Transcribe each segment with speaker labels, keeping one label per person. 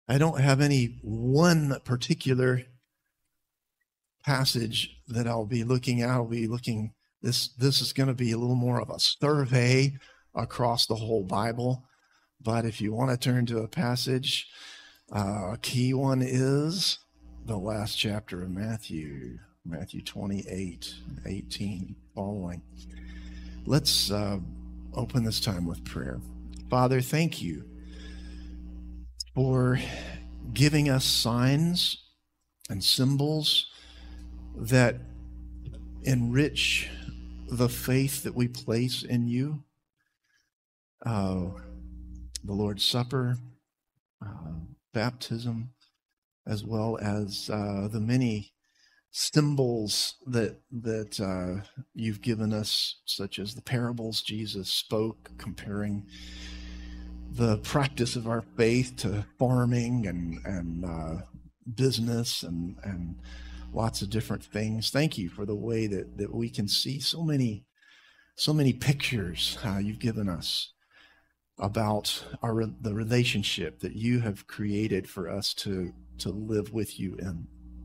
Speaker 1: I don't have any one particular passage that I'll be looking at. I'll be looking, this is going to be a little more of a survey across the whole Bible. But if you want to turn to a passage, a key one is the last chapter of Matthew 28, 18, following. Let's open this time with prayer. Father, thank you for giving us signs and symbols that enrich the faith that we place in you. The Lord's Supper, baptism, as well as the many symbols that you've given us, such as the parables Jesus spoke, comparing the practice of our faith to farming and business and lots of different things. Thank you for the way that we can see so many pictures you've given us about the relationship that you have created for us to live with you in.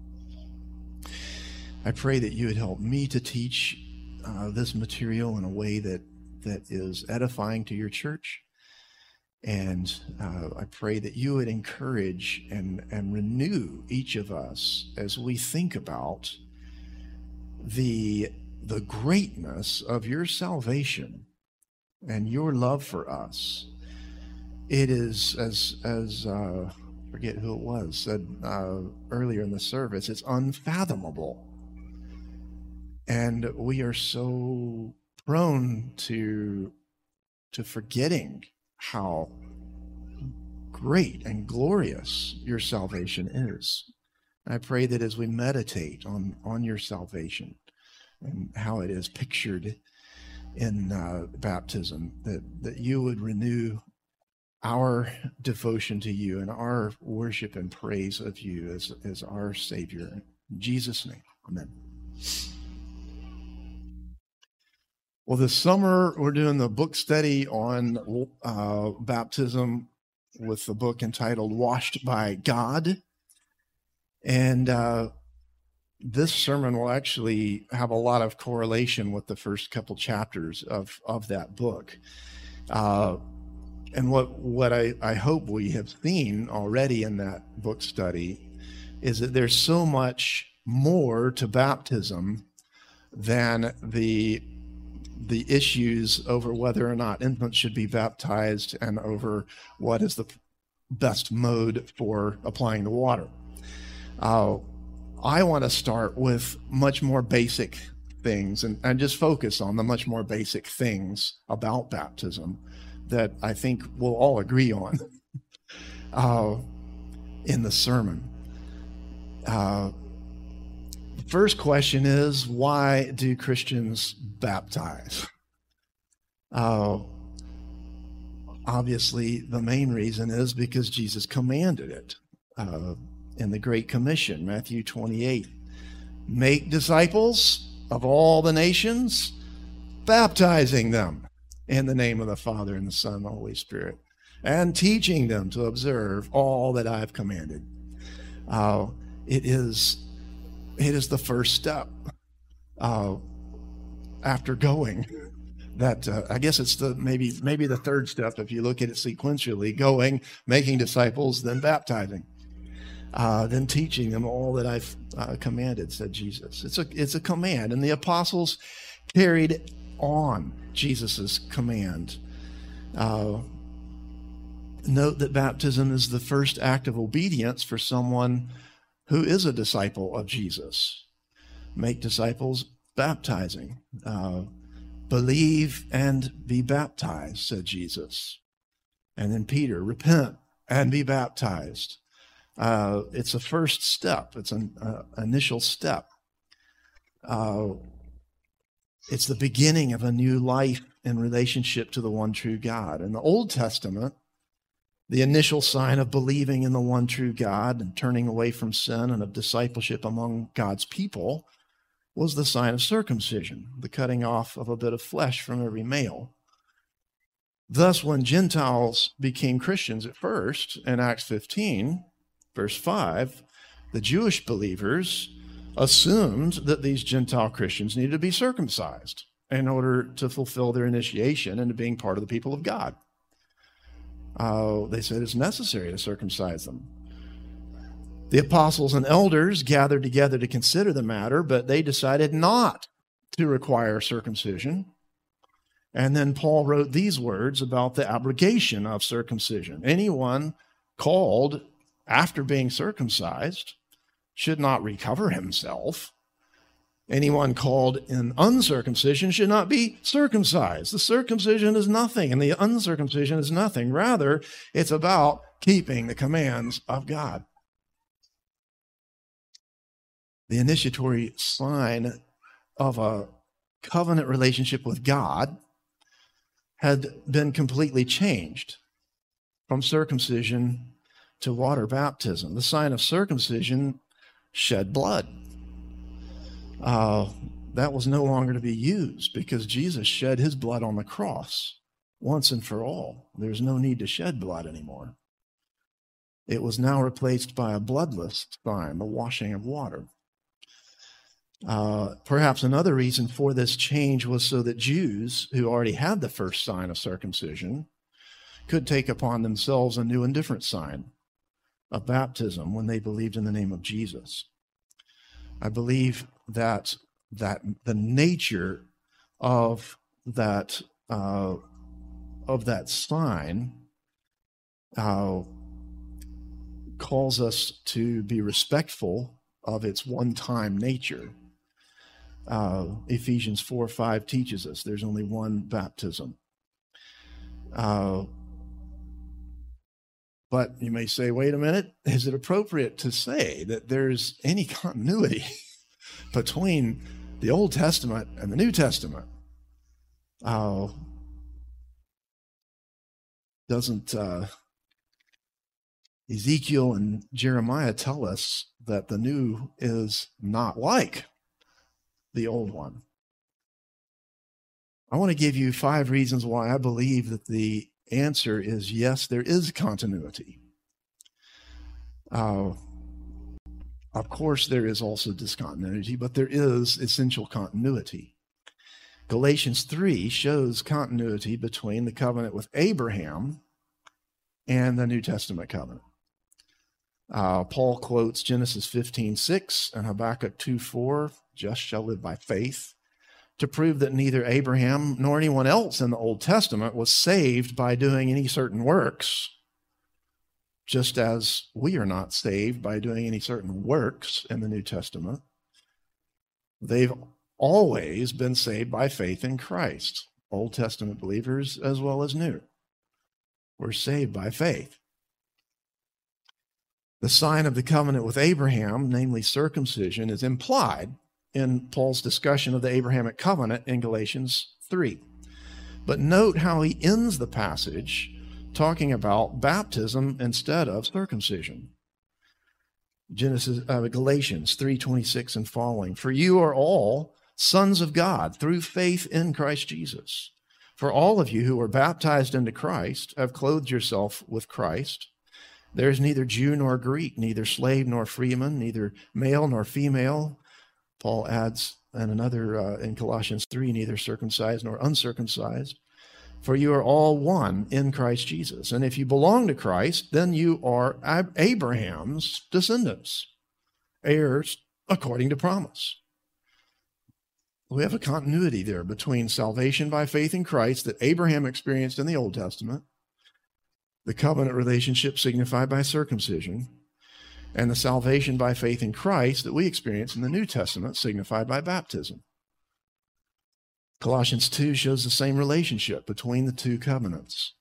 Speaker 1: I pray that you would help me to teach this material in a way that is edifying to your church. And I pray that you would encourage and renew each of us as we think about the greatness of your salvation and your love for us. It is, as forget who it was, said earlier in the service, it's unfathomable. And we are so prone to forgetting how great and glorious your salvation is. I pray that as we meditate on your salvation and how it is pictured in baptism, that you would renew our devotion to you and our worship and praise of you as our Savior. In Jesus' name, amen. Well, this summer we're doing the book study on baptism with the book entitled Washed by God. And this sermon will actually have a lot of correlation with the first couple chapters of that book. And what I hope we have seen already in that book study is that there's so much more to baptism than the issues over whether or not infants should be baptized and over what is the best mode for applying the water. I want to start with much more basic things and just focus on the much more basic things about baptism that I think we'll all agree on in the sermon. The first question is, why do Christians baptize? Obviously, the main reason is because Jesus commanded it in the Great Commission, Matthew 28. Make disciples of all the nations, baptizing them in the name of the Father and the Son and the Holy Spirit, and teaching them to observe all that I have commanded. It is the first step after going. That I guess it's maybe the third step if you look at it sequentially: going, making disciples, then baptizing, then teaching them all that I've commanded, said Jesus. It's a command, and the apostles carried on Jesus's command. Note that baptism is the first act of obedience for someone who is a disciple of Jesus. Make disciples, baptizing. Believe and be baptized, said Jesus. And then Peter, repent and be baptized. It's a first step. It's an initial step. It's the beginning of a new life in relationship to the one true God. In the Old Testament, the initial sign of believing in the one true God and turning away from sin and of discipleship among God's people was the sign of circumcision, the cutting off of a bit of flesh from every male. Thus, when Gentiles became Christians at first, in Acts 15, Verse 5, the Jewish believers assumed that these Gentile Christians needed to be circumcised in order to fulfill their initiation into being part of the people of God. They said it's necessary to circumcise them. The apostles and elders gathered together to consider the matter, but they decided not to require circumcision. And then Paul wrote these words about the abrogation of circumcision. Anyone called after being circumcised should not recover himself. Anyone called in uncircumcision should not be circumcised. The circumcision is nothing, and the uncircumcision is nothing. Rather, it's about keeping the commands of God. The initiatory sign of a covenant relationship with God had been completely changed from circumcision to water baptism. The sign of circumcision shed blood. That was no longer to be used because Jesus shed his blood on the cross once and for all. There's no need to shed blood anymore. It was now replaced by a bloodless sign, the washing of water. Perhaps another reason for this change was so that Jews who already had the first sign of circumcision could take upon themselves a new and different sign of baptism when they believed in the name of Jesus. I believe that the nature of that sign calls us to be respectful of its one-time nature. Ephesians 4:5 teaches us there's only one baptism. But you may say, wait a minute, is it appropriate to say that there's any continuity between the Old Testament and the New Testament? Doesn't Ezekiel and Jeremiah tell us that the new is not like the old one? I want to give you 5 reasons why I believe that the answer is yes, there is continuity. Of course, there is also discontinuity, but there is essential continuity. Galatians 3 shows continuity between the covenant with Abraham and the New Testament covenant. Paul quotes Genesis 15:6 and Habakkuk 2:4, just shall live by faith, to prove that neither Abraham nor anyone else in the Old Testament was saved by doing any certain works, just as we are not saved by doing any certain works in the New Testament. They've always been saved by faith in Christ, Old Testament believers as well as new. We're saved by faith. The sign of the covenant with Abraham, namely circumcision, is implied in Paul's discussion of the Abrahamic covenant in Galatians 3. But note how he ends the passage talking about baptism instead of circumcision. Galatians 3:26 and following. For you are all sons of God through faith in Christ Jesus. For all of you who are baptized into Christ have clothed yourself with Christ. There is neither Jew nor Greek, neither slave nor freeman, neither male nor female. Paul adds in Colossians 3, neither circumcised nor uncircumcised. For you are all one in Christ Jesus. And if you belong to Christ, then you are Abraham's descendants, heirs according to promise. We have a continuity there between salvation by faith in Christ that Abraham experienced in the Old Testament, the covenant relationship signified by circumcision, and the salvation by faith in Christ that we experience in the New Testament, signified by baptism. Colossians 2 shows the same relationship between the two covenants.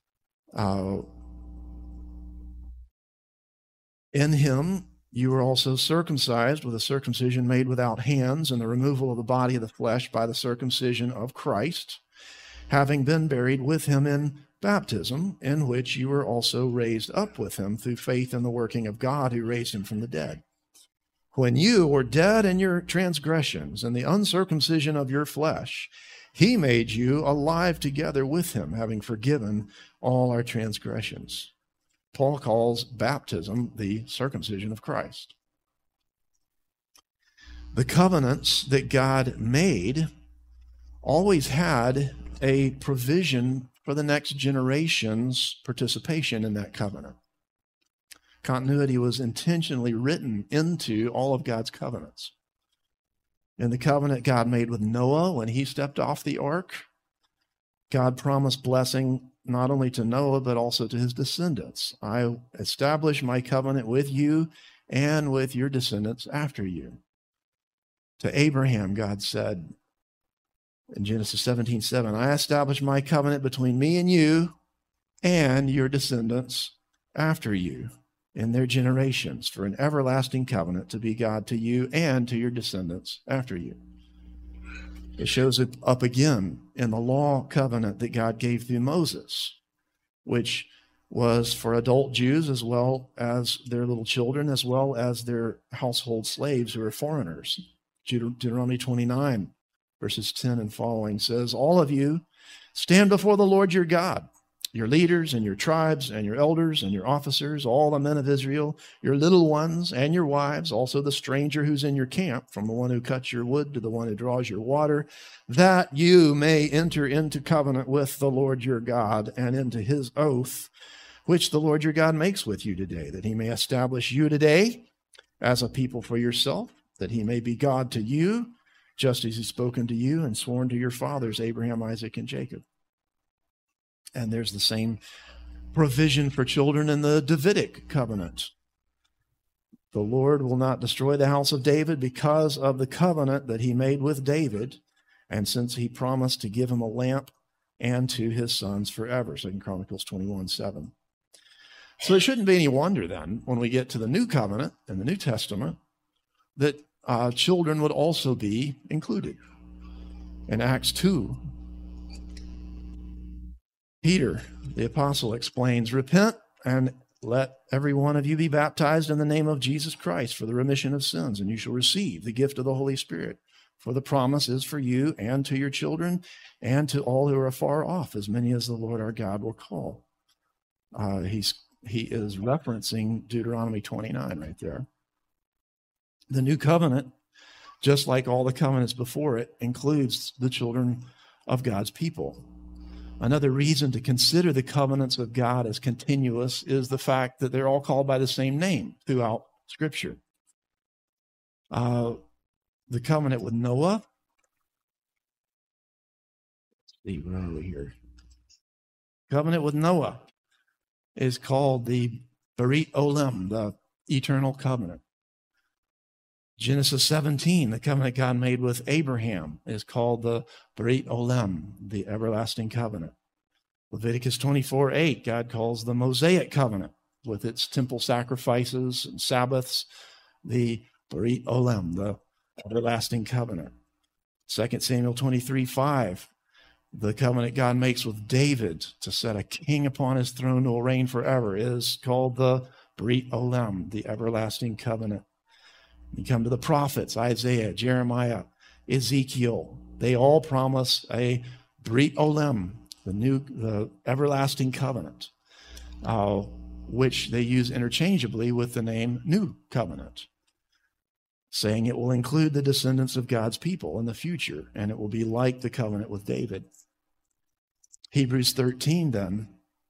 Speaker 1: In him, you were also circumcised with a circumcision made without hands and the removal of the body of the flesh by the circumcision of Christ, having been buried with him in baptism, in which you were also raised up with him through faith in the working of God who raised him from the dead. When you were dead in your transgressions and the uncircumcision of your flesh, he made you alive together with him, having forgiven all our transgressions. Paul calls baptism the circumcision of Christ. The covenants that God made always had a provision for the next generation's participation in that covenant. Continuity was intentionally written into all of God's covenants. In the covenant God made with Noah when he stepped off the ark, God promised blessing not only to Noah, but also to his descendants. I establish my covenant with you and with your descendants after you. To Abraham, God said in Genesis 17:7, I establish my covenant between me and you and your descendants after you in their generations for an everlasting covenant to be God to you and to your descendants after you. It shows up again in the law covenant that God gave through Moses, which was for adult Jews as well as their little children, as well as their household slaves who are foreigners. Deuteronomy 29, verses 10 and following says, all of you stand before the Lord your God, your leaders and your tribes and your elders and your officers, all the men of Israel, your little ones and your wives, also the stranger who's in your camp, from the one who cuts your wood to the one who draws your water, that you may enter into covenant with the Lord your God and into his oath, which the Lord your God makes with you today, that he may establish you today as a people for yourself, that he may be God to you, just as he's spoken to you and sworn to your fathers, Abraham, Isaac, and Jacob. And there's the same provision for children in the Davidic covenant. The Lord will not destroy the house of David because of the covenant that he made with David, and since he promised to give him a lamp and to his sons forever. 2 Chronicles 21:7. So it shouldn't be any wonder then, when we get to the new covenant in the New Testament, that children would also be included. In Acts 2, Peter, the apostle, explains, repent and let every one of you be baptized in the name of Jesus Christ for the remission of sins, and you shall receive the gift of the Holy Spirit. For the promise is for you and to your children and to all who are afar off, as many as the Lord our God will call. He is referencing Deuteronomy 29 right there. The new covenant, just like all the covenants before it, includes the children of God's people. Another reason to consider the covenants of God as continuous is the fact that they're all called by the same name throughout Scripture. The covenant with Noah. Let's see, where are we here? Covenant with Noah is called the Berit Olam, the eternal covenant. Genesis 17, the covenant God made with Abraham, is called the Berit Olam, the everlasting covenant. Leviticus 24:8, God calls the Mosaic covenant with its temple sacrifices and Sabbaths, the Berit Olam, the everlasting covenant. 2 Samuel 23:5, the covenant God makes with David to set a king upon his throne who will reign forever, is called the Berit Olam, the everlasting covenant. You come to the prophets, Isaiah, Jeremiah, Ezekiel. They all promise a Berit Olam, the everlasting covenant, which they use interchangeably with the name New Covenant, saying it will include the descendants of God's people in the future, and it will be like the covenant with David. Hebrews 13 then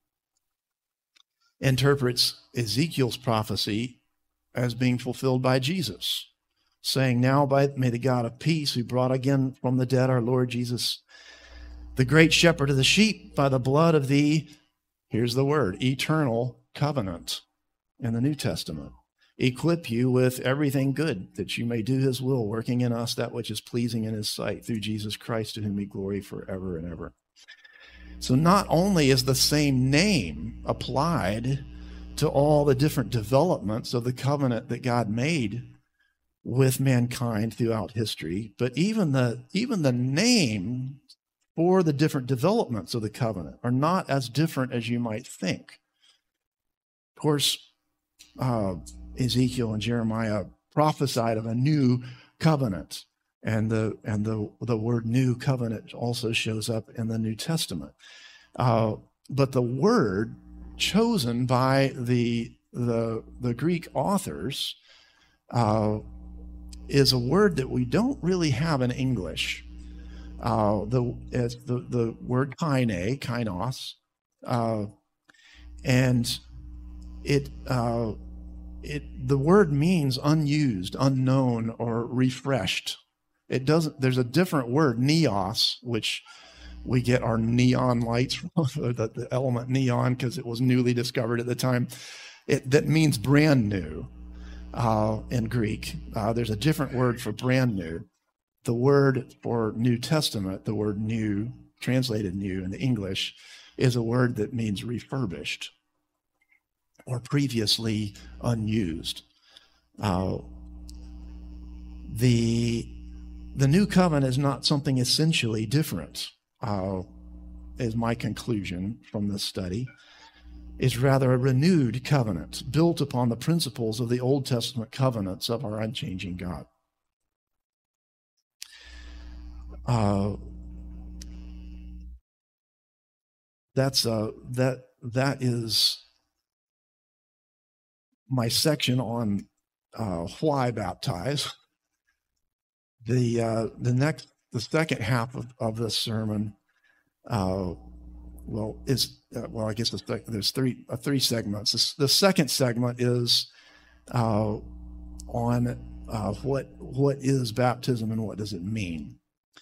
Speaker 1: interprets Ezekiel's prophecy as being fulfilled by Jesus, saying, now may the God of peace, who brought again from the dead our Lord Jesus, the great shepherd of the sheep, by the blood of the, here's the word, eternal covenant in the New Testament, equip you with everything good, that you may do his will, working in us that which is pleasing in his sight, through Jesus Christ, to whom be glory forever and ever. So not only is the same name applied to all the different developments of the covenant that God made with mankind throughout history, but even the name for the different developments of the covenant are not as different as you might think. Of course, Ezekiel and Jeremiah prophesied of a new covenant, and the word new covenant also shows up in the New Testament. But the word chosen by the Greek authors is a word that we don't really have in English. The word kainos, and the word means unused, unknown, or refreshed. It doesn't. There's a different word, neos, which we get our neon lights from, the element neon, because it was newly discovered at the time. That means brand new in Greek. There's a different word for brand new. The word for New Testament, the word new, translated new in the English, is a word that means refurbished or previously unused. The new covenant is not something essentially different, is my conclusion from this study. It's rather a renewed covenant built upon the principles of the Old Testament covenants of our unchanging God. That is my section on why baptize. The second half of this sermon, I guess there's three segments. The second segment is on what is baptism and what does it mean.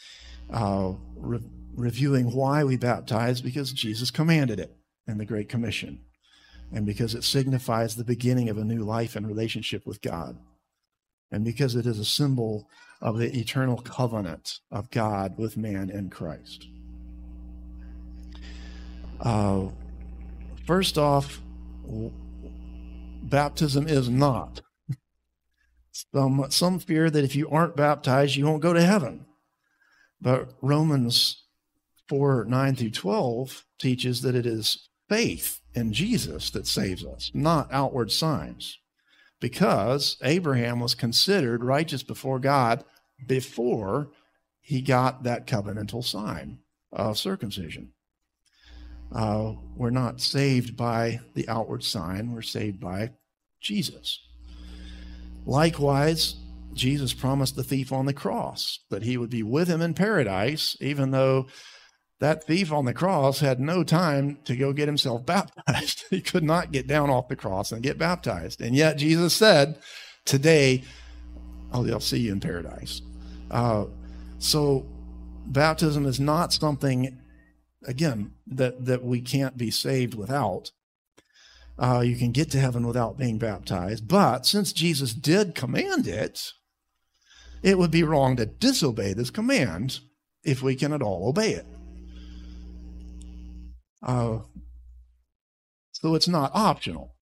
Speaker 1: Reviewing why we baptize, because Jesus commanded it in the Great Commission, and because it signifies the beginning of a new life and relationship with God, and because it is a symbol of the eternal covenant of God with man in Christ. First off, baptism is not. Some fear that if you aren't baptized, you won't go to heaven. But Romans 4:9-12 teaches that it is faith in Jesus that saves us, not outward signs. Because Abraham was considered righteous before God before he got that covenantal sign of circumcision. We're not saved by the outward sign, we're saved by Jesus. Likewise, Jesus promised the thief on the cross that he would be with him in paradise, even though that thief on the cross had no time to go get himself baptized. He could not get down off the cross and get baptized. And yet Jesus said, today, I'll see you in paradise. So baptism is not something, again, that we can't be saved without. You can get to heaven without being baptized. But since Jesus did command it, it would be wrong to disobey this command if we can at all obey it. So it's not optional.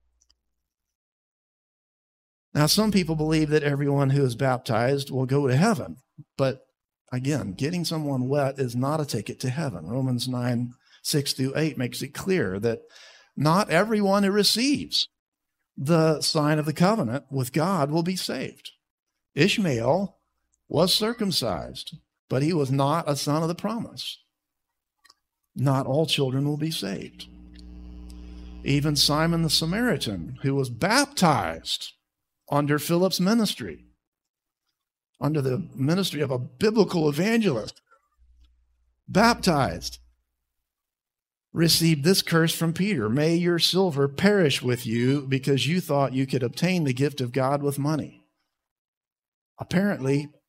Speaker 1: Now, some people believe that everyone who is baptized will go to heaven. But again, getting someone wet is not a ticket to heaven. Romans 9:6-8 makes it clear that not everyone who receives the sign of the covenant with God will be saved. Ishmael was circumcised, but he was not a son of the promise. Not all children will be saved. Even Simon the Samaritan, who was baptized under Philip's ministry, under the ministry of a biblical evangelist, baptized, received this curse from Peter: may your silver perish with you because you thought you could obtain the gift of God with money. Apparently,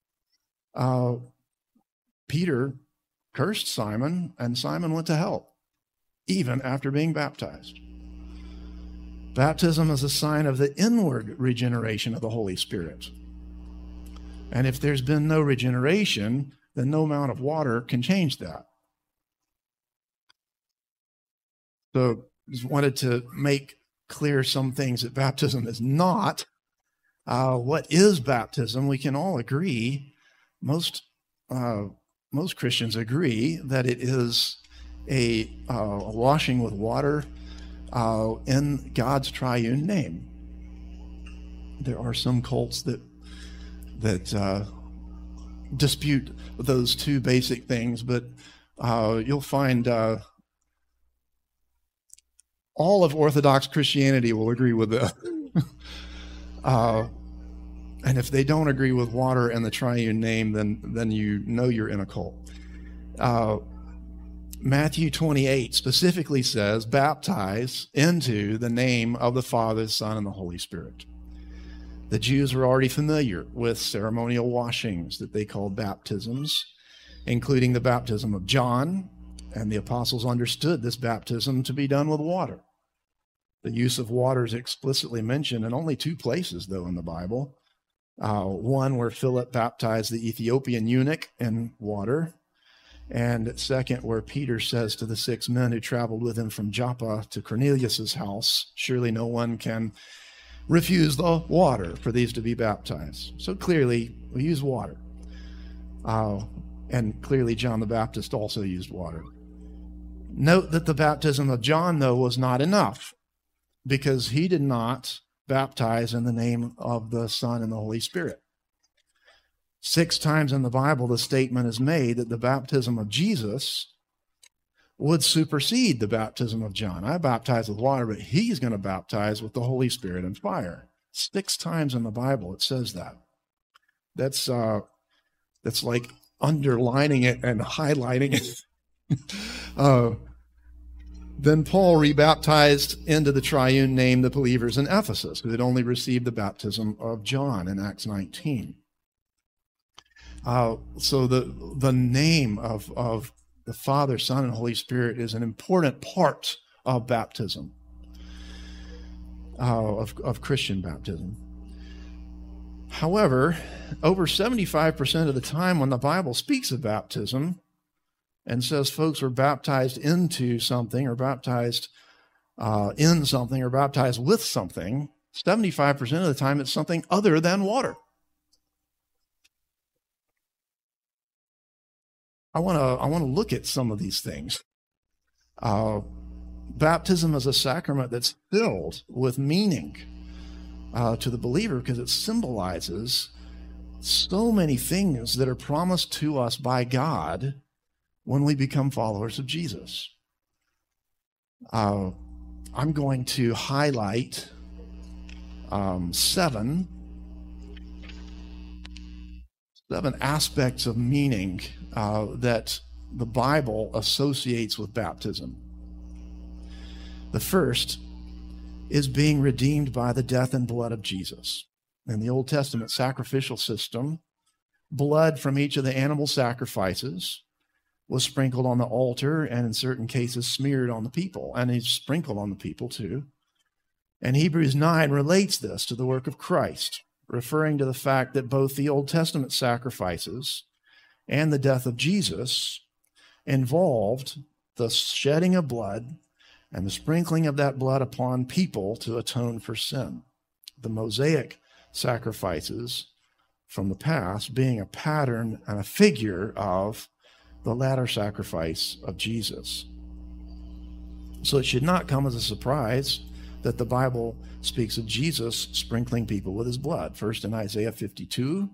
Speaker 1: Peter cursed Simon, and Simon went to hell, even after being baptized. Baptism is a sign of the inward regeneration of the Holy Spirit. And if there's been no regeneration, then no amount of water can change that. So just wanted to make clear some things that baptism is not. What is baptism? We can all agree, most Christians agree, that it is a washing with water in God's triune name. There are some cults that dispute those two basic things, but you'll find All of Orthodox Christianity will agree with this. And if they don't agree with water and the triune name, then you know you're in a cult. Matthew 28 specifically says, baptize into the name of the Father, the Son, and the Holy Spirit. The Jews were already familiar with ceremonial washings that they called baptisms, including the baptism of John, and the apostles understood this baptism to be done with water. The use of water is explicitly mentioned in only 2 places, though, in the Bible. One where Philip baptized the Ethiopian eunuch in water, and second where Peter says to the 6 men who traveled with him from Joppa to Cornelius's house, surely no one can refuse the water for these to be baptized. So clearly we use water. And clearly John the Baptist also used water. Note that the baptism of John, though, was not enough, because he did not baptize in the name of the Son and the Holy Spirit. 6 times in the Bible, the statement is made that the baptism of Jesus would supersede the baptism of John. I baptize with water, but he's going to baptize with the Holy Spirit and fire. 6 times in the Bible it says that. That's like underlining it and highlighting it. Then Paul rebaptized into the triune name the believers in Ephesus, who had only received the baptism of John in Acts 19. So the name of the Father, Son, and Holy Spirit is an important part of baptism, of Christian baptism. However, over 75% of the time when the Bible speaks of baptism and says folks are baptized into something or baptized in something or baptized with something, 75% of the time it's something other than water. I want to look at some of these things. Baptism is a sacrament that's filled with meaning to the believer because it symbolizes so many things that are promised to us by God when we become followers of Jesus. I'm going to highlight 7 aspects of meaning that the Bible associates with baptism. The first is being redeemed by the death and blood of Jesus. In the Old Testament sacrificial system, blood from each of the animal sacrifices was sprinkled on the altar and in certain cases smeared on the people, and he's sprinkled on the people too. And Hebrews 9 relates this to the work of Christ, referring to the fact that both the Old Testament sacrifices and the death of Jesus involved the shedding of blood and the sprinkling of that blood upon people to atone for sin. The Mosaic sacrifices from the past being a pattern and a figure of the latter sacrifice of Jesus. So it should not come as a surprise that the Bible speaks of Jesus sprinkling people with his blood. First in Isaiah 52,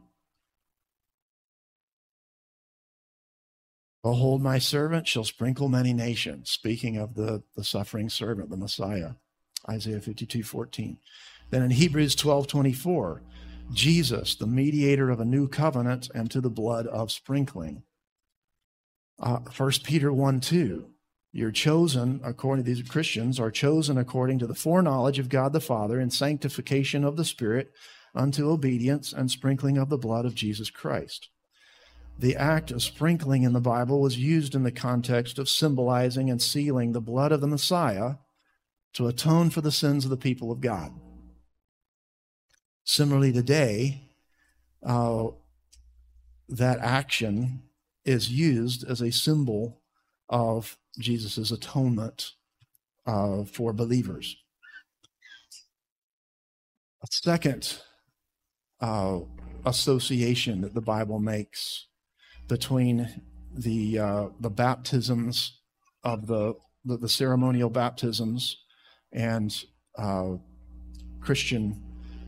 Speaker 1: behold, my servant shall sprinkle many nations, speaking of the suffering servant, the Messiah, Isaiah 52:14. Then in Hebrews 12:24, Jesus, the mediator of a new covenant and to the blood of sprinkling. 1 Peter 1:2, you're chosen, according to these Christians, are chosen according to the foreknowledge of God the Father in sanctification of the Spirit unto obedience and sprinkling of the blood of Jesus Christ. The act of sprinkling in the Bible was used in the context of symbolizing and sealing the blood of the Messiah to atone for the sins of the people of God. Similarly, today, that action is used as a symbol of Jesus' atonement for believers. A second association that the Bible makes between the baptisms of the ceremonial baptisms and Christian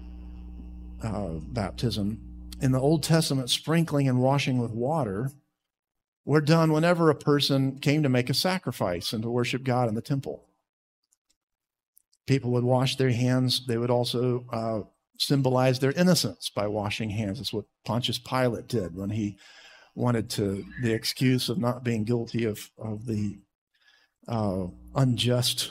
Speaker 1: baptism. In the Old Testament, sprinkling and washing with water were done whenever a person came to make a sacrifice and to worship God in the temple. people would wash their hands. They would also symbolize their innocence by washing hands. That's what Pontius Pilate did when he wanted the excuse of not being guilty of the unjust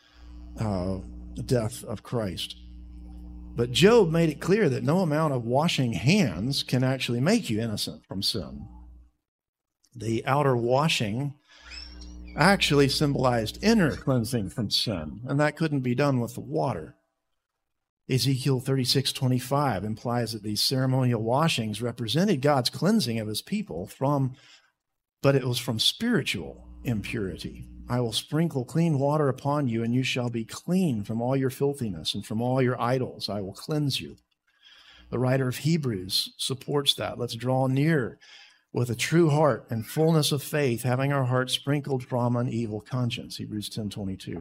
Speaker 1: death of Christ. But Job made it clear that no amount of washing hands can actually make you innocent from sin. The outer washing actually symbolized inner cleansing from sin, and that couldn't be done with the water. Ezekiel 36:25 implies that these ceremonial washings represented God's cleansing of his people but it was from spiritual impurity. I will sprinkle clean water upon you, and you shall be clean from all your filthiness and from all your idols. I will cleanse you. The writer of Hebrews supports that. Let's draw near with a true heart and fullness of faith, having our hearts sprinkled from an evil conscience. Hebrews 10:22.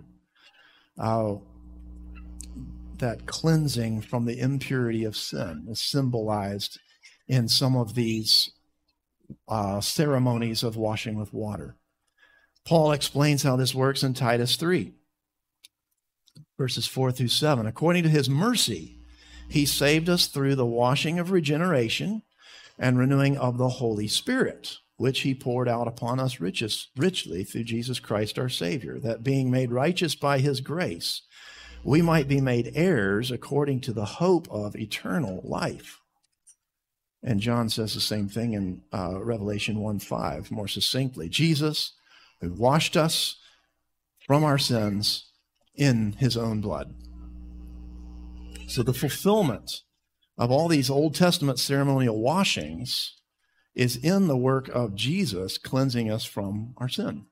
Speaker 1: That cleansing from the impurity of sin is symbolized in some of these ceremonies of washing with water. Paul explains how this works in Titus 3, verses 4-7. According to his mercy, he saved us through the washing of regeneration and renewing of the Holy Spirit, which he poured out upon us richly through Jesus Christ our Savior, that being made righteous by his grace, we might be made heirs according to the hope of eternal life. And John says the same thing in Revelation 1:5, more succinctly. Jesus, who washed us from our sins in his own blood. So the fulfillment of all these Old Testament ceremonial washings is in the work of Jesus cleansing us from our sin.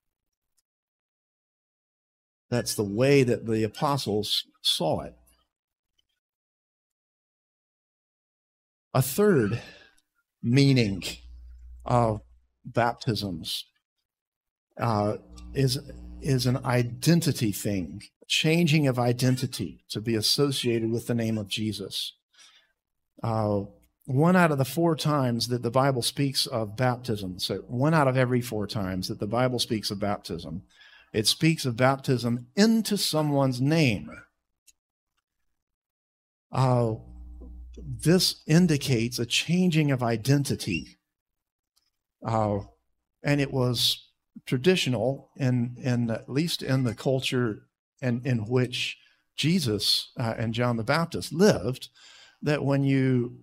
Speaker 1: That's the way that the apostles saw it. A third meaning of baptisms is an identity thing, changing of identity to be associated with the name of Jesus. One out of the 4 times that the Bible speaks of baptism, so 1 out of every 4 times that the Bible speaks of baptism, it speaks of baptism into someone's name. This indicates a changing of identity. And it was traditional, in at least in the culture in which Jesus and John the Baptist lived, that when you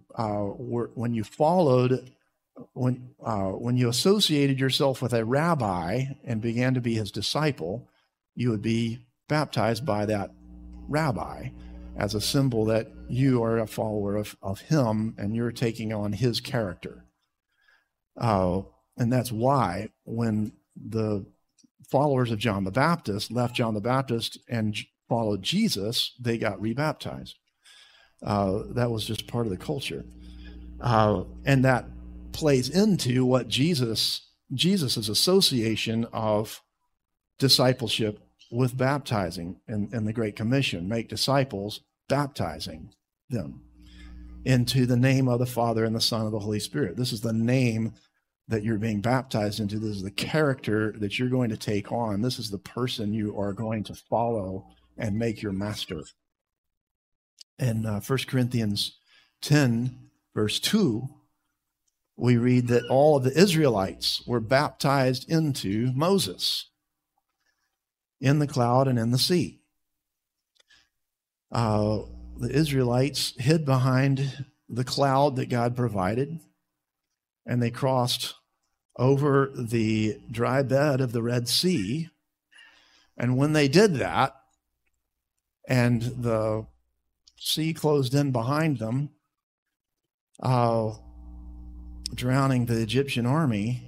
Speaker 1: associated yourself with a rabbi and began to be his disciple, you would be baptized by that rabbi as a symbol that you are a follower of him and you're taking on his character. And that's why when the followers of John the Baptist left John the Baptist and followed Jesus, they got rebaptized. That was just part of the culture. And that plays into what Jesus' association of discipleship with baptizing in the Great Commission. Make disciples, baptizing them into the name of the Father and the Son and the Holy Spirit. This is the name that you're being baptized into. This is the character that you're going to take on. This is the person you are going to follow and make your master. In 1 Corinthians 10, verse 2, we read that all of the Israelites were baptized into Moses in the cloud and in the sea. The Israelites hid behind the cloud that God provided, and they crossed over the dry bed of the Red Sea. And when they did that, and the sea closed in behind them, drowning the Egyptian army,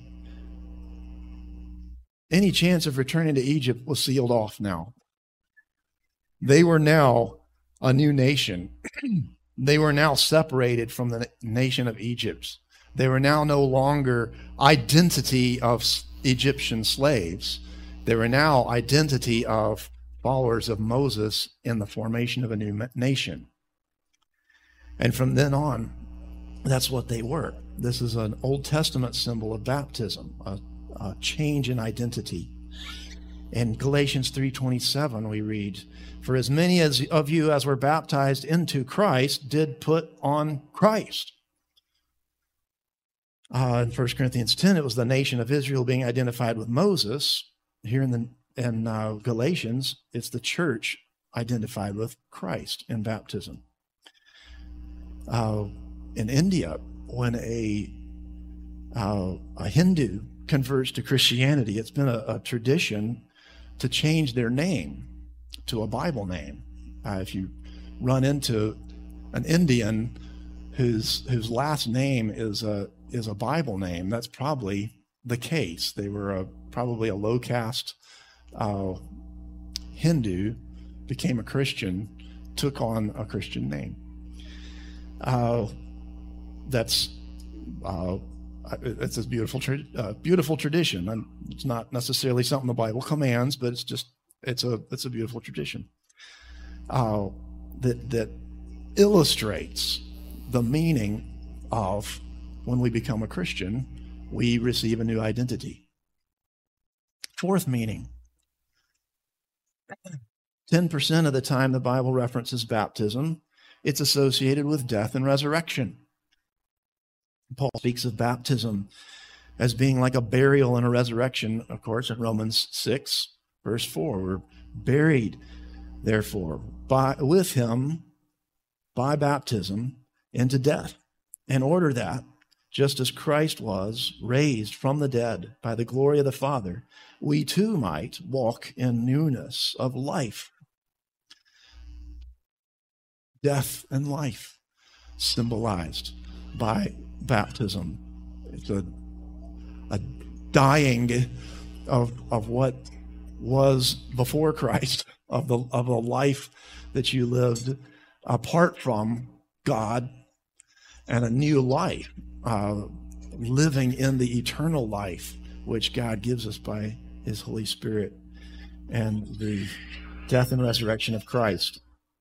Speaker 1: any chance of returning to Egypt was sealed off now. They were now a new nation. They were now separated from the nation of Egypt. They were now no longer identity of Egyptian slaves. They were now identity of followers of Moses in the formation of a new nation. And from then on, that's what they were. This is an Old Testament symbol of baptism, a change in identity. In Galatians 3:27, we read, "For as many of you as were baptized into Christ did put on Christ." In 1 Corinthians 10, it was the nation of Israel being identified with Moses. Here in Galatians, it's the church identified with Christ in baptism. In India, when a Hindu converts to Christianity, it's been a tradition to change their name to a Bible name. If you run into an Indian whose last name is a Bible name, that's probably the case. They were probably a low caste Hindu, became a Christian, took on a Christian name. That's a beautiful tradition. And it's not necessarily something the Bible commands, but it's a beautiful tradition that illustrates the meaning of when we become a Christian, we receive a new identity. Fourth meaning. 10% of the time the Bible references baptism, it's associated with death and resurrection. Paul speaks of baptism as being like a burial and a resurrection, of course, in Romans 6, verse 4. We're buried, therefore, with him by baptism into death, in order that, just as Christ was raised from the dead by the glory of the Father, we too might walk in newness of life. Death and life symbolized by baptism. It's a dying of what was before Christ, of the life that you lived apart from God, and a new life, living in the eternal life which God gives us by his Holy Spirit, and the death and resurrection of Christ.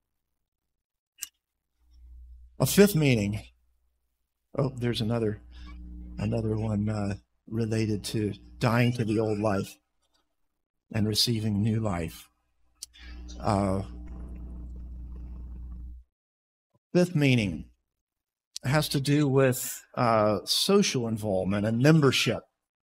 Speaker 1: A fifth meaning. Oh, there's another one related to dying to the old life and receiving new life. Fifth meaning has to do with social involvement and membership.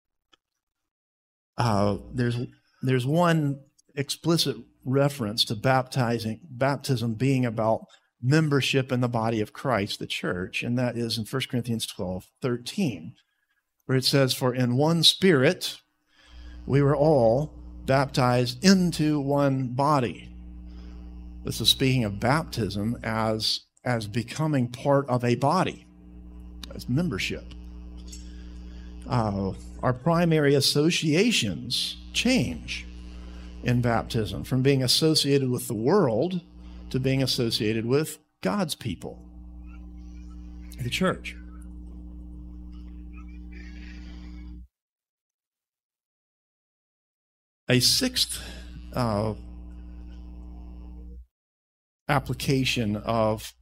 Speaker 1: There's one explicit reference to baptism being about membership in the body of Christ, the church, and that is in 1 Corinthians 12:13, where it says, "For in one Spirit we were all baptized into one body." This is speaking of baptism as becoming part of a body, as membership. Our primary associations change in baptism from being associated with the world to being associated with God's people, the church. A sixth application of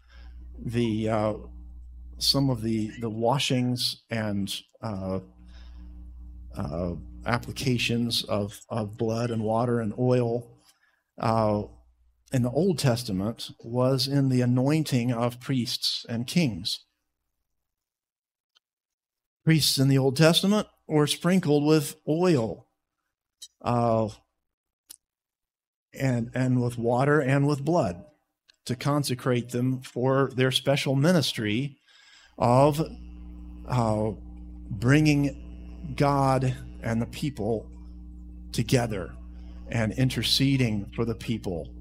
Speaker 1: some of the washings and applications of blood and water and oil in the Old Testament was in the anointing of priests and kings. Priests in the Old Testament were sprinkled with oil and with water and with blood to consecrate them for their special ministry of bringing God and the people together and interceding for the people.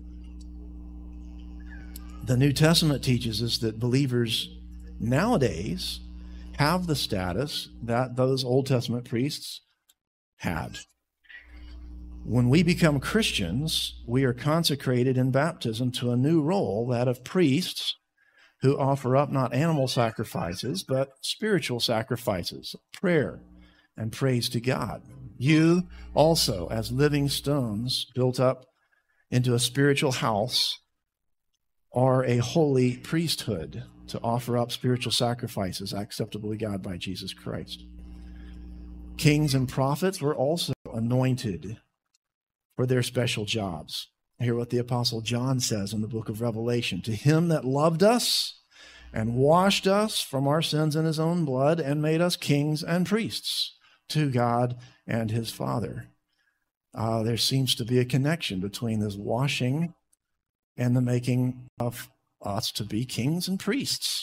Speaker 1: The New Testament teaches us that believers nowadays have the status that those Old Testament priests had. When we become Christians, we are consecrated in baptism to a new role, that of priests who offer up not animal sacrifices, but spiritual sacrifices, prayer and praise to God. You also, as living stones built up into a spiritual house, are a holy priesthood to offer up spiritual sacrifices acceptable to God by Jesus Christ. Kings and prophets were also anointed for their special jobs. Hear what the Apostle John says in the book of Revelation. To him that loved us and washed us from our sins in his own blood and made us kings and priests to God and his Father. There seems to be a connection between this washing and the making of us to be kings and priests.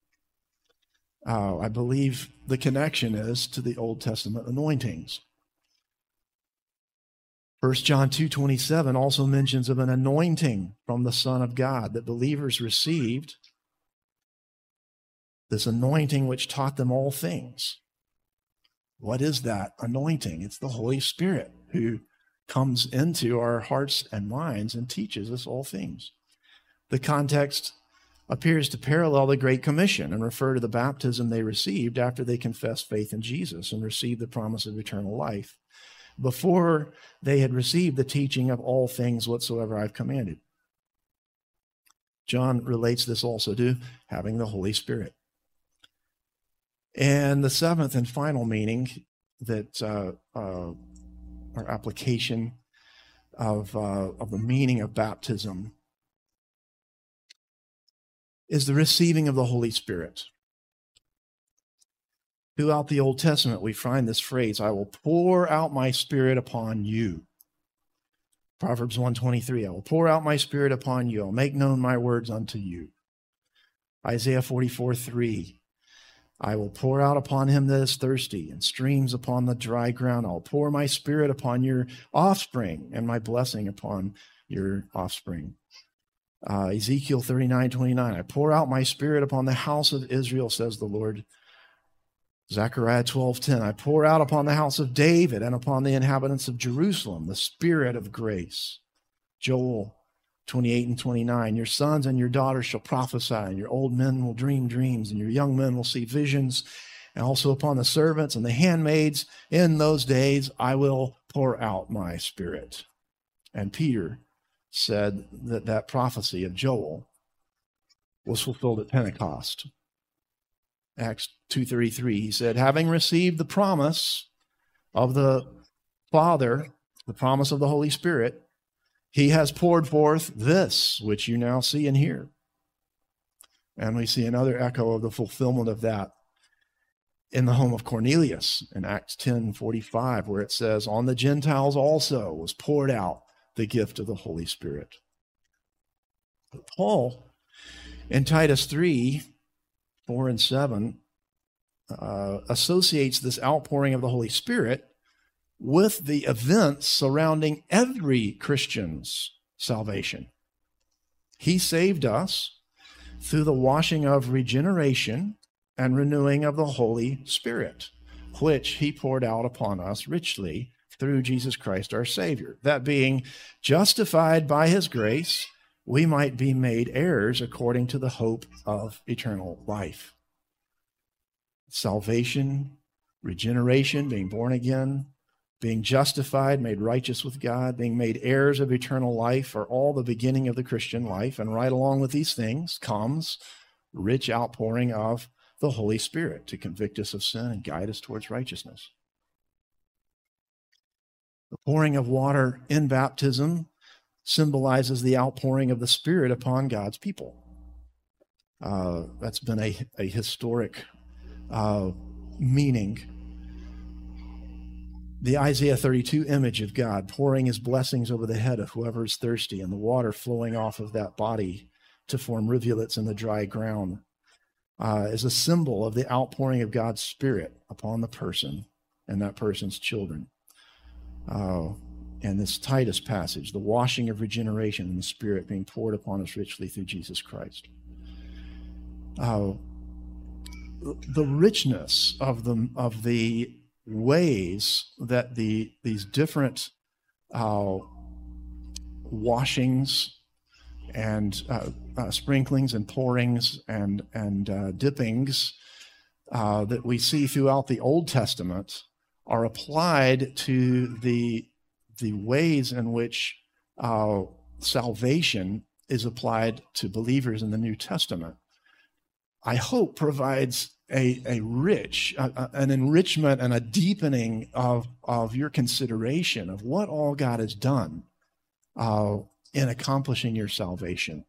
Speaker 1: I believe the connection is to the Old Testament anointings. 1 John 2:27 also mentions of an anointing from the Son of God that believers received, this anointing which taught them all things. What is that anointing? It's the Holy Spirit who comes into our hearts and minds and teaches us all things. The context appears to parallel the Great Commission and refer to the baptism they received after they confessed faith in Jesus and received the promise of eternal life, before they had received the teaching of all things whatsoever I've commanded. John relates this also to having the Holy Spirit. And the seventh and final meaning that our application of the meaning of baptism is the receiving of the Holy Spirit. Throughout the Old Testament, we find this phrase, I will pour out my Spirit upon you. Proverbs 1:23, I will pour out my Spirit upon you. I'll make known my words unto you. Isaiah 44:3, I will pour out upon him that is thirsty and streams upon the dry ground. I'll pour my Spirit upon your offspring and my blessing upon your offspring. Ezekiel 39:29, I pour out my Spirit upon the house of Israel, says the Lord. Zechariah 12:10, I pour out upon the house of David and upon the inhabitants of Jerusalem the Spirit of grace. Joel 28:29, your sons and your daughters shall prophesy, and your old men will dream dreams, and your young men will see visions, and also upon the servants and the handmaids in those days I will pour out my Spirit. And Peter said that that prophecy of Joel was fulfilled at Pentecost. Acts 2:33, he said, having received the promise of the Father, the promise of the Holy Spirit, he has poured forth this, which you now see and hear. And we see another echo of the fulfillment of that in the home of Cornelius in Acts 10:45, where it says, on the Gentiles also was poured out the gift of the Holy Spirit. But Paul, in Titus 3:4 and 7, associates this outpouring of the Holy Spirit with the events surrounding every Christian's salvation. He saved us through the washing of regeneration and renewing of the Holy Spirit, which he poured out upon us richly through Jesus Christ our Savior. That being justified by his grace, we might be made heirs according to the hope of eternal life. Salvation, regeneration, being born again, being justified, made righteous with God, being made heirs of eternal life are all the beginning of the Christian life. And right along with these things comes rich outpouring of the Holy Spirit to convict us of sin and guide us towards righteousness. The pouring of water in baptism symbolizes the outpouring of the Spirit upon God's people. That's been a historic meaning. The Isaiah 32 image of God pouring his blessings over the head of whoever is thirsty, and the water flowing off of that body to form rivulets in the dry ground is a symbol of the outpouring of God's Spirit upon the person and that person's children. And this Titus passage, the washing of regeneration and the Spirit being poured upon us richly through Jesus Christ. The richness of the ways that these different washings and sprinklings and pourings and dippings that we see throughout the Old Testament are applied to the ways in which salvation is applied to believers in the New Testament, I hope provides a rich, an enrichment and a deepening of your consideration of what all God has done in accomplishing your salvation.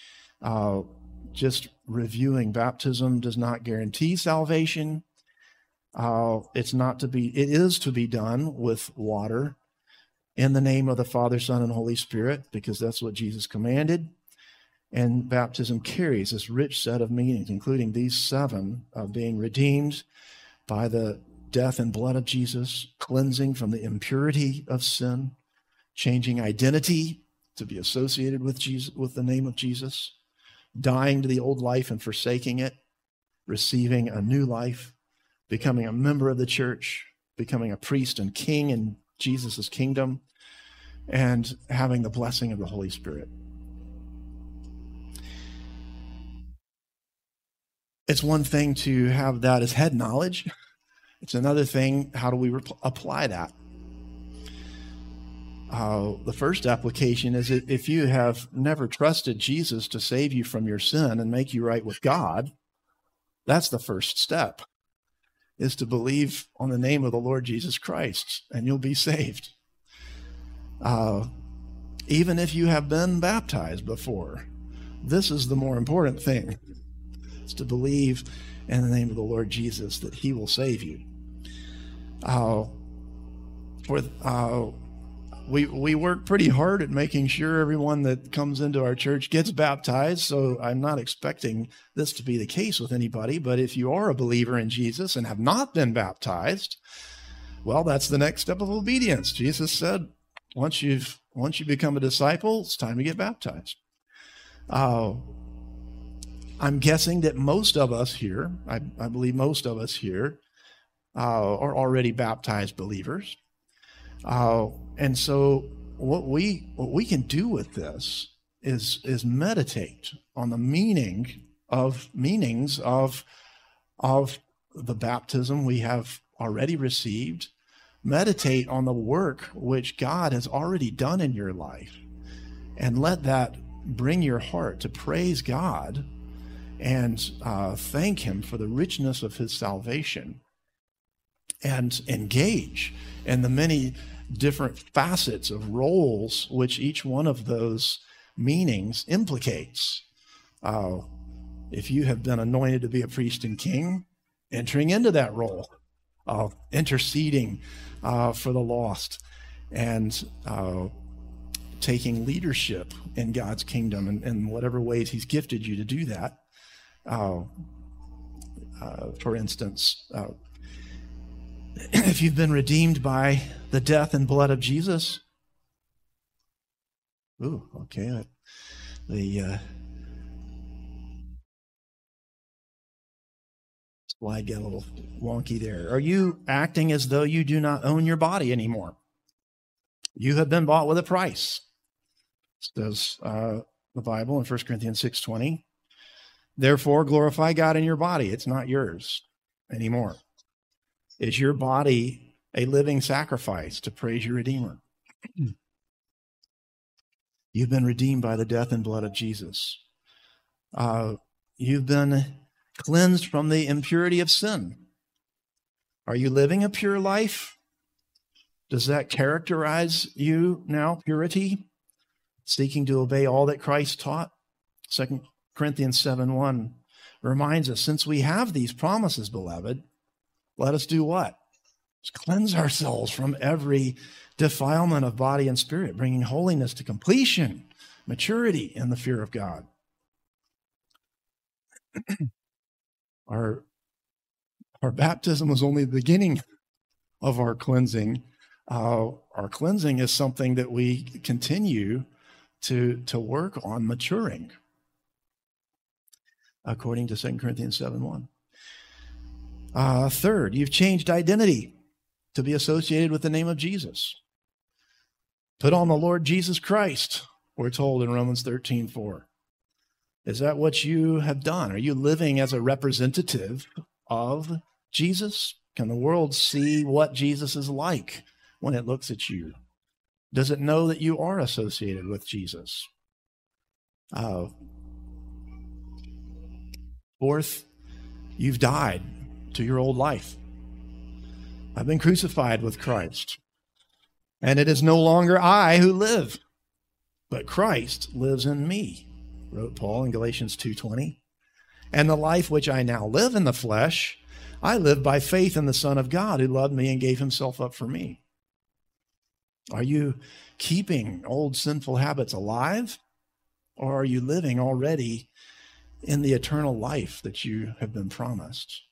Speaker 1: Just reviewing, baptism does not guarantee salvation. It is to be done with water in the name of the Father, Son, and Holy Spirit, because that's what Jesus commanded. And baptism carries this rich set of meanings, including these 7 of being redeemed by the death and blood of Jesus, cleansing from the impurity of sin, changing identity to be associated with Jesus, with the name of Jesus, dying to the old life and forsaking it, receiving a new life, becoming a member of the church, becoming a priest and king in Jesus' kingdom, and having the blessing of the Holy Spirit. It's one thing to have that as head knowledge. It's another thing, how do we apply that? The first application is if you have never trusted Jesus to save you from your sin and make you right with God, that's the first step, is to believe on the name of the Lord Jesus Christ, and you'll be saved. Even if you have been baptized before, this is the more important thing. It's to believe in the name of the Lord Jesus that he will save you. We work pretty hard at making sure everyone that comes into our church gets baptized, so I'm not expecting this to be the case with anybody, but if you are a believer in Jesus and have not been baptized, well, that's the next step of obedience. Jesus said, once you become a disciple, it's time to get baptized. I'm guessing that most of us here, I believe most of us here, are already baptized believers. And so what we can do with this is meditate on the meanings of the baptism we have already received. Meditate on the work which God has already done in your life, and let that bring your heart to praise God and thank him for the richness of his salvation, and engage in the many different facets of roles which each one of those meanings implicates. If you have been anointed to be a priest and king, entering into that role of interceding for the lost and taking leadership in God's kingdom in whatever ways he's gifted you to do that. For instance, if you've been redeemed by the death and blood of Jesus, the slide got a little wonky there. Are you acting as though you do not own your body anymore? You have been bought with a price, says the Bible in 1 Corinthians 6:20. Therefore, glorify God in your body. It's not yours anymore. Is your body a living sacrifice to praise your Redeemer? You've been redeemed by the death and blood of Jesus. You've been cleansed from the impurity of sin. Are you living a pure life? Does that characterize you now, purity? Seeking to obey all that Christ taught? 2 Corinthians 7:1 reminds us, since we have these promises, beloved, let us do what? Let's cleanse ourselves from every defilement of body and spirit, bringing holiness to completion, maturity in the fear of God. Our baptism was only the beginning of our cleansing. Our cleansing is something that we continue to work on maturing, according to 2 Corinthians 7:1. Third, you've changed identity to be associated with the name of Jesus. Put on the Lord Jesus Christ, we're told in Romans 13:4. Is that what you have done? Are you living as a representative of Jesus? Can the world see what Jesus is like when it looks at you? Does it know that you are associated with Jesus? Fourth, You've died to your old life. I've been crucified with Christ. And it is no longer I who live, but Christ lives in me, wrote Paul in Galatians 2:20. And the life which I now live in the flesh, I live by faith in the Son of God who loved me and gave himself up for me. Are you keeping old sinful habits alive, or are you living already in the eternal life that you have been promised?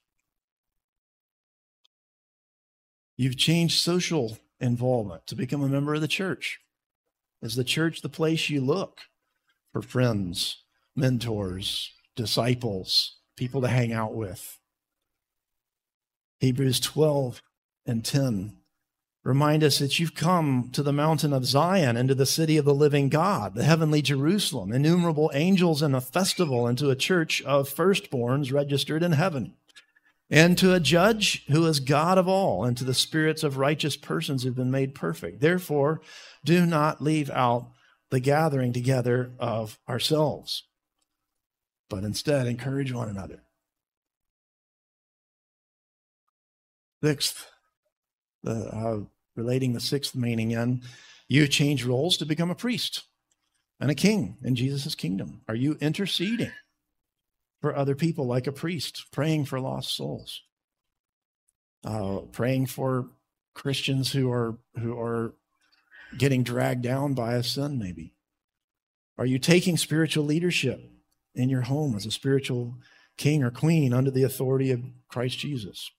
Speaker 1: You've changed social involvement to become a member of the church. Is the church the place you look for friends, mentors, disciples, people to hang out with? Hebrews 12:10 remind us that you've come to the mountain of Zion and to the city of the living God, the heavenly Jerusalem, innumerable angels in a festival, and to a church of firstborns registered in heaven, and to a judge who is God of all, and to the spirits of righteous persons who've been made perfect. Therefore, do not leave out the gathering together of ourselves, but instead encourage one another. Sixth, relating the sixth meaning in, you change roles to become a priest and a king in Jesus' kingdom. Are you interceding for other people like a priest, praying for lost souls, praying for Christians who are getting dragged down by a sin maybe? Are you taking spiritual leadership in your home as a spiritual king or queen under the authority of Christ Jesus?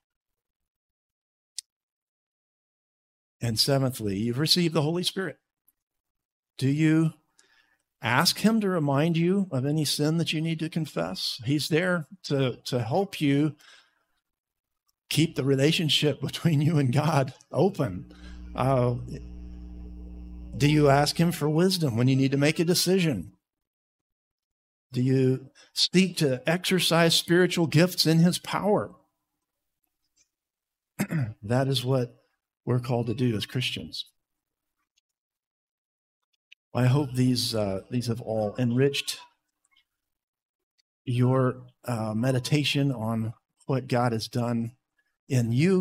Speaker 1: And seventhly, you've received the Holy Spirit. Do you ask him to remind you of any sin that you need to confess? He's there to help you keep the relationship between you and God open. Do you ask him for wisdom when you need to make a decision? Do you seek to exercise spiritual gifts in his power? That is what we're called to do as Christians. I hope these have all enriched your meditation on what God has done in you